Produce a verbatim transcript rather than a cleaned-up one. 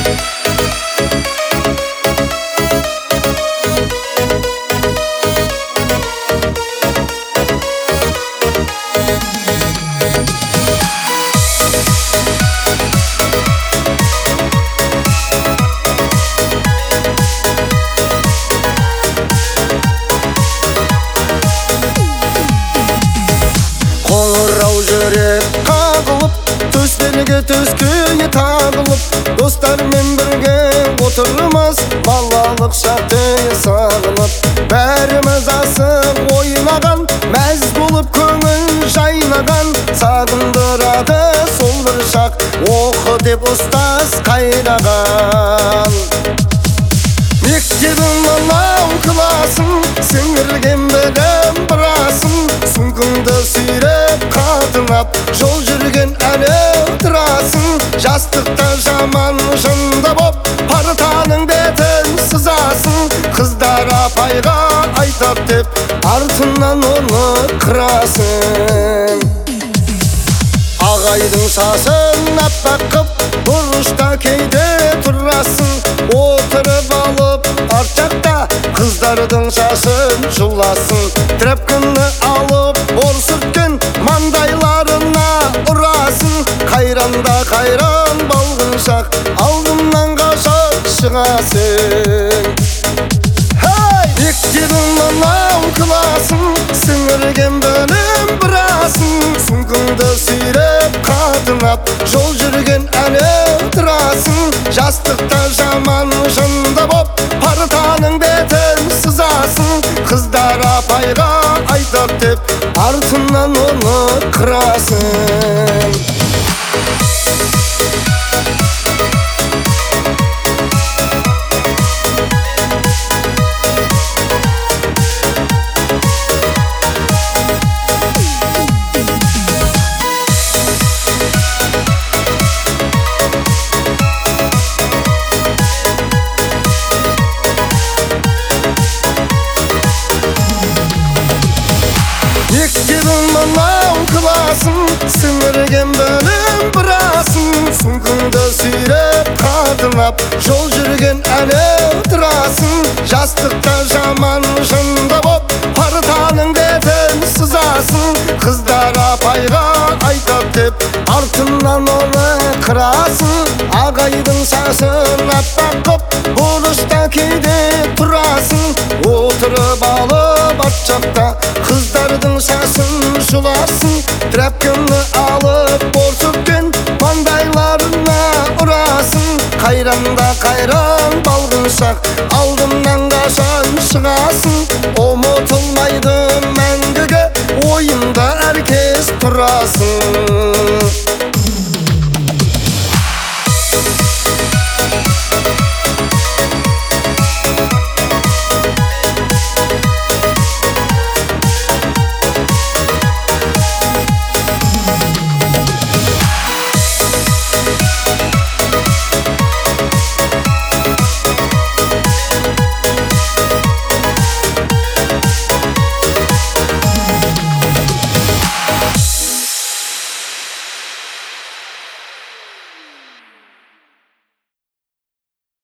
Қоңырау жүрек қағылып, төстерге төскейі тағылып, достармен бірге отырмыз, балалық шақты сағынып. Бәріміз асық ойнаған, мәз болып көңіл жайнаған, сағындырады сол бір шақ, оқы деп ұстаз қайраған. Мектебің анау классың, сіңірген білім бірасың, сумкыңды сүйреп қатынап, жол жүрген әлі тұрасың. Жастықта жаман жында боп, партаның бетін сызасың, қыздар апайға айтап деп, артынан оны қырасың. Ағайдың шашын аппақ қып, бұрышта кейде тұрасың, отырып алып арт жақта қыздардың шашын жұласың. Трәпкіні алып бор сүрткен маңдайларына ұрасың, қайранда қайран балғыншақ, алдымнан қашып шығасың. Мектебің анау классың, сіңірген білім бірасың, сумкыңды сүйреп қатынап, жол жүрген әлі тұрасың. Жастықта жаман жында боп, партаның бетін сызасың, қыздар апайға айтап деп, артынан оны қырасың. Мектебің анау классың, сіңірген білім бірасың, сумкыңды сүйреп қатынап, жол жүрген әлі тұрасың. Жастықта жаман жында боп, партаның бетін сызасың, қыздар апайға айтап деп, артынан оны қырасың. Ағайдың шашын аппақ қып, бұрышта кейде тұрасың, отырып алып арт жақта қыздардың шашын жұласың. Трәпкіні алып бор сүрткен маңдайларына ұрасың, қайранда қайран балғыншақ, алдымнан қашан шығасың. Ұмытылмайды мәңгіге, ойында әркез тұрасың.